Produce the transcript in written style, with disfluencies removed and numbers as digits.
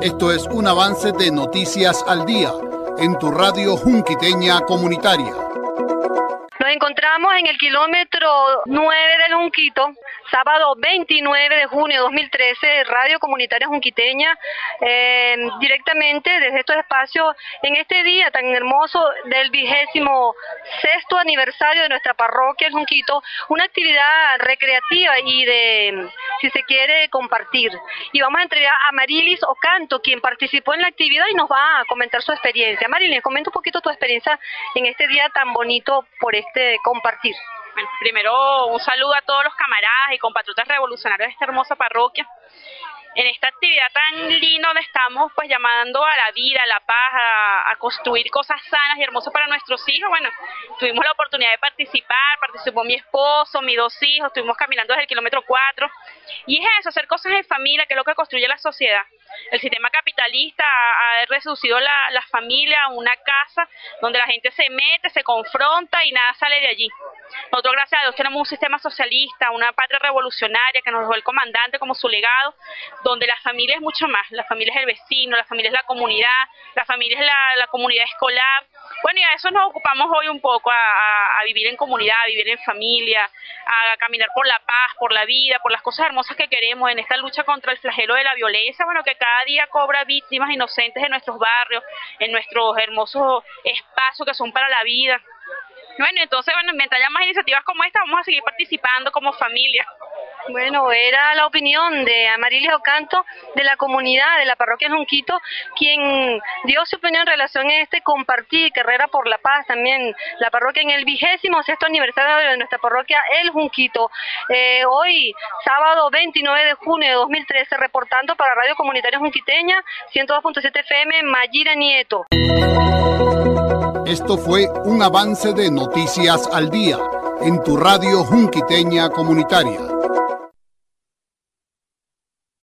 Esto es un avance de Noticias al Día en tu radio junquiteña comunitaria. Nos encontramos en el kilómetro 9 del Junquito, sábado 29 de junio de 2013, Radio Comunitaria Junquiteña, directamente desde estos espacios, en este día tan hermoso del 26º aniversario de nuestra parroquia El Junquito, una actividad recreativa y de, si se quiere, compartir. Y vamos a entregar a Marilis Ocanto, quien participó en la actividad y nos va a comentar su experiencia. Marilis, comenta un poquito tu experiencia en este día tan bonito por compartir. Bueno, primero un saludo a todos los camaradas y compatriotas revolucionarios de esta hermosa parroquia. En esta actividad tan linda donde estamos pues llamando a la vida, a la paz, a construir cosas sanas y hermosas para nuestros hijos. Bueno, tuvimos la oportunidad de participar, participó mi esposo, mis 2 hijos, estuvimos caminando desde el kilómetro 4. Y es eso, hacer cosas en familia, que es lo que construye la sociedad. El sistema capitalista ha reducido la familia a una casa donde la gente se mete, se confronta y nada sale de allí. Nosotros, gracias a Dios, tenemos un sistema socialista, una patria revolucionaria que nos dejó el comandante como su legado, donde la familia es mucho más. La familia es el vecino, la familia es la comunidad, la familia es la comunidad escolar. Bueno, y a eso nos ocupamos hoy un poco, a vivir en comunidad, a vivir en familia, a caminar por la paz, por la vida, por las cosas hermosas que queremos en esta lucha contra el flagelo de la violencia, bueno, que cada día cobra víctimas inocentes en nuestros barrios, en nuestros hermosos espacios que son para la vida. Bueno, entonces, mientras haya más iniciativas como esta, vamos a seguir participando como familia. Bueno, era la opinión de Marilis Ocanto, de la comunidad de la parroquia El Junquito, quien dio su opinión en relación a compartir carrera por la paz, también la parroquia en el 26º aniversario de nuestra parroquia El Junquito. Hoy, sábado 29 de junio de 2013, reportando para Radio Comunitaria Junquiteña, 102.7 FM, Mayira Nieto. Esto fue un avance de Noticias al Día en tu radio junquiteña comunitaria.